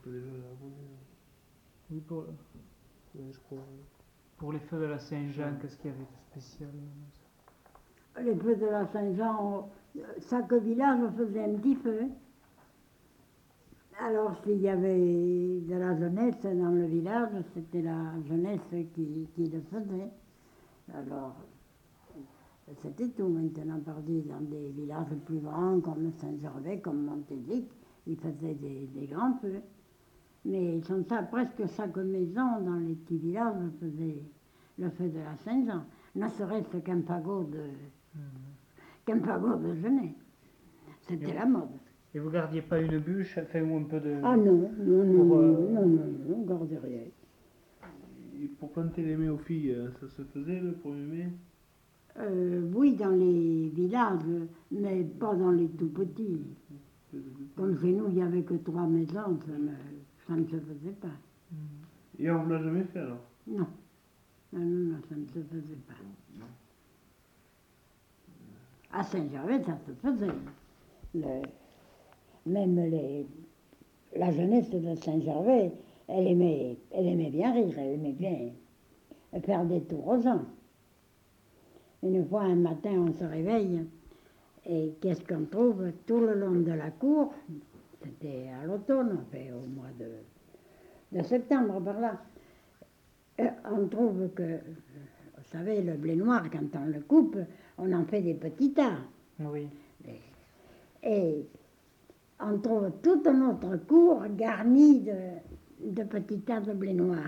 peut déjà la abonner. Oui, Oui, je crois. pour les feux de la Saint-Jean, qu'est-ce qu'il y avait de spécial? Les feux de la Saint-Jean, chaque village faisait un petit feu. Alors, s'il y avait de la jeunesse dans le village, c'était la jeunesse qui le faisait. Alors, c'était tout maintenant, parti dans des villages plus grands comme Saint-Gervais, comme Montélic, ils faisaient des grands feux. Mais comme ça, presque chaque maison dans les petits villages faisait le feu de la Saint-Jean, ne serait-ce qu'un fagot de jeunesse. C'était la mode. Et vous gardiez pas une bûche, enfin, ou un peu de... Ah non, Pour, on garde rien. Et pour planter les mets aux filles, ça se faisait le 1er mai? Oui, dans les villages, mais pas dans les tout petits. Comme chez nous, il n'y avait que 3 maisons, ça ne se faisait pas. Et on ne l'a jamais fait alors? Non. Non, ça ne se faisait pas. À Saint-Gervais, ça se faisait. Même la jeunesse de Saint-Gervais, elle aimait bien rire, elle aimait bien faire des tours aux gens. Une fois, un matin, on se réveille, et qu'est-ce qu'on trouve tout le long de la cour? C'était à l'automne, enfin, au mois de septembre, par là. On trouve que, vous savez, le blé noir, quand on le coupe, on en fait des petits tas. Oui. Et on trouve toute notre cour garnie de petits tas de blé noir.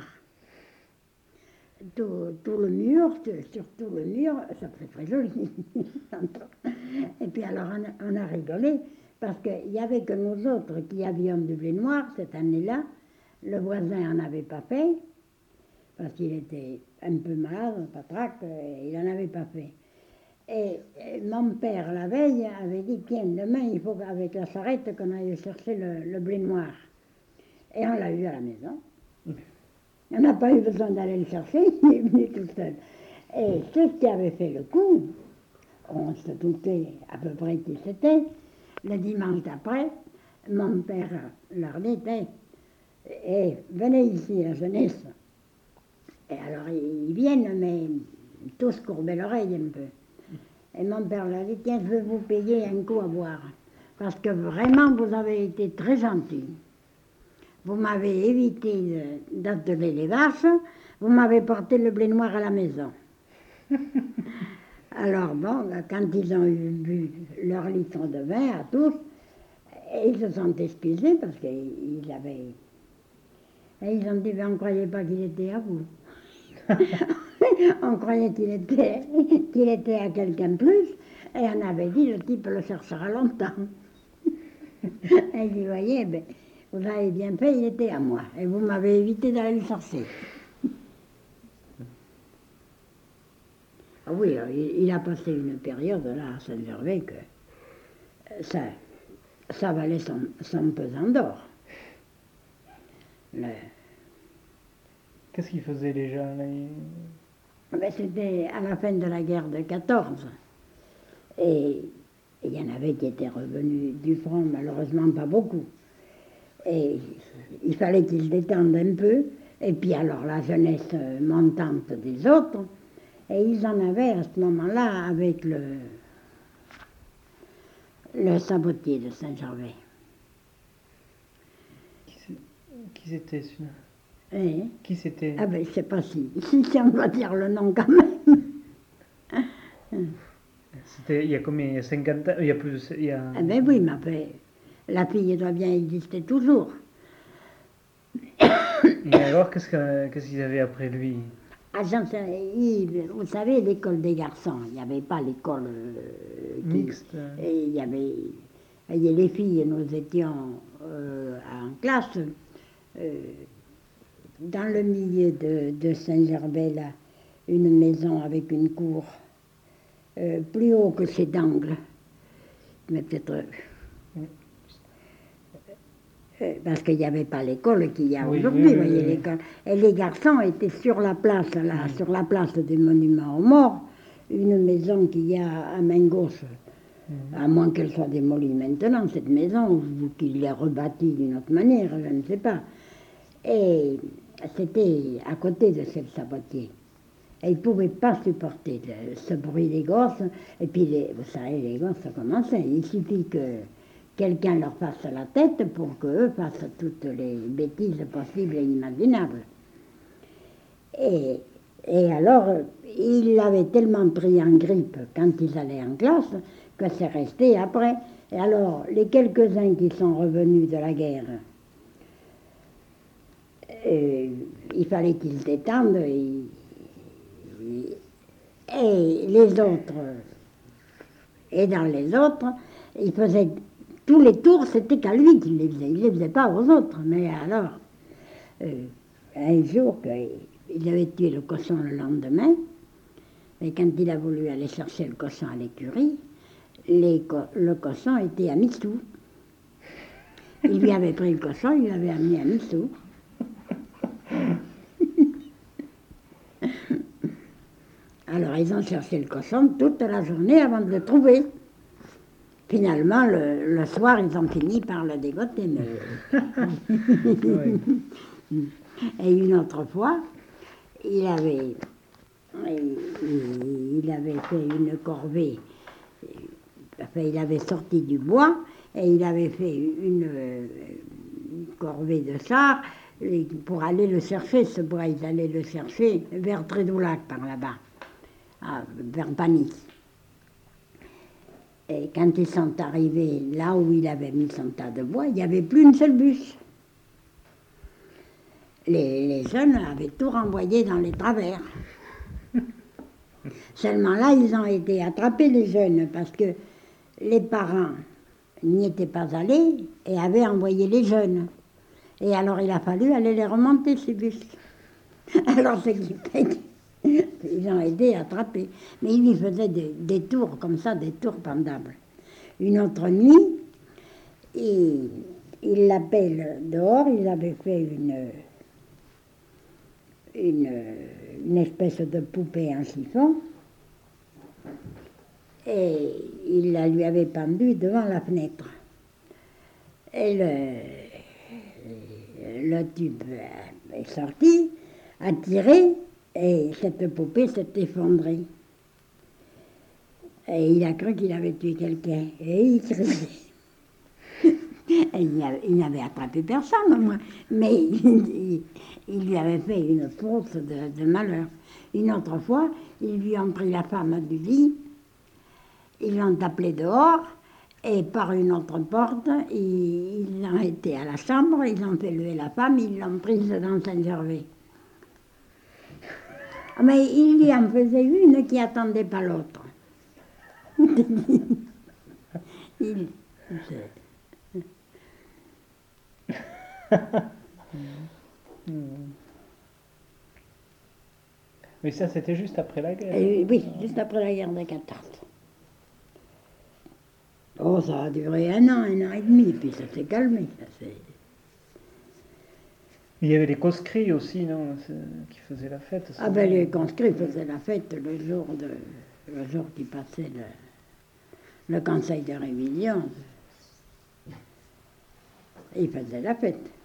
Tout le mur, sur tout le mur, ça fait très joli. Et puis alors on a rigolé, parce qu'il n'y avait que nous autres qui avions du blé noir cette année-là. Le voisin n'en avait pas fait, parce qu'il était un peu malade, patraque, et il n'en avait pas fait. Et mon père, la veille, avait dit, tiens, demain, il faut qu'avec la charrette qu'on aille chercher le blé noir. Et on l'a eu à la maison. On n'a pas eu besoin d'aller le chercher, il est venu tout seul. Et ceux qui avaient fait le coup, on se doutait à peu près qui c'était. Le dimanche d'après, mon père leur dit, venez ici, la jeunesse. Et alors ils viennent, mais tous courbaient l'oreille un peu. Et mon père leur dit, tiens, je vais vous payer un coup à boire, parce que vraiment, vous avez été très gentils. Vous m'avez évité d'atteler les vaches, vous m'avez porté le blé noir à la maison. Alors bon, quand ils ont bu leur litre de vin à tous, ils se sont excusés parce qu'ils avaient... Et ils ont dit, on ne croyait pas qu'il était à vous. On croyait qu'il était à quelqu'un de plus, et on avait dit, le type le cherchera longtemps. Et il dit, voyez, ben, vous avez bien fait, il était à moi, et vous m'avez évité d'aller le chercher. Ah oui, il a passé une période là à Saint-Gervais que ça valait son pesant d'or. Qu'est-ce qu'ils faisaient les gens là? Ben, c'était à la fin de la guerre de 14. Et il y en avait qui étaient revenus du front, malheureusement pas beaucoup. Et il fallait qu'ils détendent un peu. Et puis alors la jeunesse montante des autres. Et ils en avaient à ce moment-là avec le sabotier de Saint-Gervais. Qui c'était celui-là? Hein? Qui c'était? Ah ben je ne sais pas si on doit dire le nom quand même. C'était il y a combien? Il y a 50 ans? Il y a plus de... Ah ben oui, mais après, la fille doit bien exister toujours. Et alors, qu'est-ce qu'ils avaient après lui? Ah, vous savez, l'école des garçons, il n'y avait pas l'école Mixte. Et il y avait les filles, nous étions en classe, dans le milieu de Saint-Gervais, là, une maison avec une cour plus haut que chez d'Angle, mais peut-être... parce qu'il n'y avait pas l'école qu'il y a aujourd'hui, vous voyez, l'école. Et les garçons étaient sur la place, sur la place du monument aux morts, une maison qu'il y a à main gauche, À moins qu'elle soit démolie maintenant, cette maison, ou qu'il l'ait rebâtie d'une autre manière, je ne sais pas. Et c'était à côté de cette sabotier. Et ils ne pouvaient pas supporter ce bruit des gosses. Et puis, vous savez, les gosses, ça commençait. Il suffit que quelqu'un leur fasse la tête pour qu'eux fassent toutes les bêtises possibles et imaginables. Et alors, ils l'avaient tellement pris en grippe quand ils allaient en classe que c'est resté après. Et alors, les quelques-uns qui sont revenus de la guerre, il fallait qu'ils se détendent. Et les autres, et dans les autres, il faisait tous les tours, c'était qu'à lui qu'il les faisait. Il ne les faisait pas aux autres. Mais alors, un jour, il avait tué le cochon le lendemain, et quand il a voulu aller chercher le cochon à l'écurie, le cochon était à Missou. Il lui avait pris le cochon, il l'avait amené à Missou. Alors ils ont cherché le cochon toute la journée avant de le trouver. Finalement, le soir, ils ont fini par le dégoter. Et une autre fois, il avait fait une corvée. Enfin, il avait sorti du bois et il avait fait une corvée de char pour aller le chercher, ce bois. Ils allaient le chercher vers Trédoulac, par là-bas, vers Panis. Et quand ils sont arrivés là où il avait mis son tas de bois, il n'y avait plus une seule bûche. Les jeunes avaient tout renvoyé dans les travers. Seulement là, ils ont été attrapés, les jeunes, parce que les parents n'y étaient pas allés et avaient envoyé les jeunes. Et alors, il a fallu aller les remonter, ces bûches. Alors, ce qui fait qu'ils ont été attrapés. Mais ils lui faisaient des tours comme ça, des tours pendables. Une autre nuit, il l'appelle dehors, ils avaient fait une espèce de poupée en chiffon, et il la lui avait pendue devant la fenêtre. Et le tube est sorti, a tiré, et cette poupée s'est effondrée. Et il a cru qu'il avait tué quelqu'un, et il criait. Et il n'avait attrapé personne, au moins, mais il lui avait fait une faute de malheur. Une autre fois, ils lui ont pris la femme du lit, ils l'ont appelée dehors, et par une autre porte, ils ont été à la chambre, ils ont fait lever la femme, ils l'ont prise dans Saint-Gervais. Mais il lui en faisait une qui n'attendait pas l'autre. Mais ça, c'était juste après la guerre. Oui, juste après la guerre de 14. Oh, ça a duré un an et demi, puis ça s'est calmé. Il y avait les conscrits aussi, non, qui faisaient la fête. Ah ben les conscrits faisaient la fête le jour qui passait le conseil de révision. Ils faisaient la fête.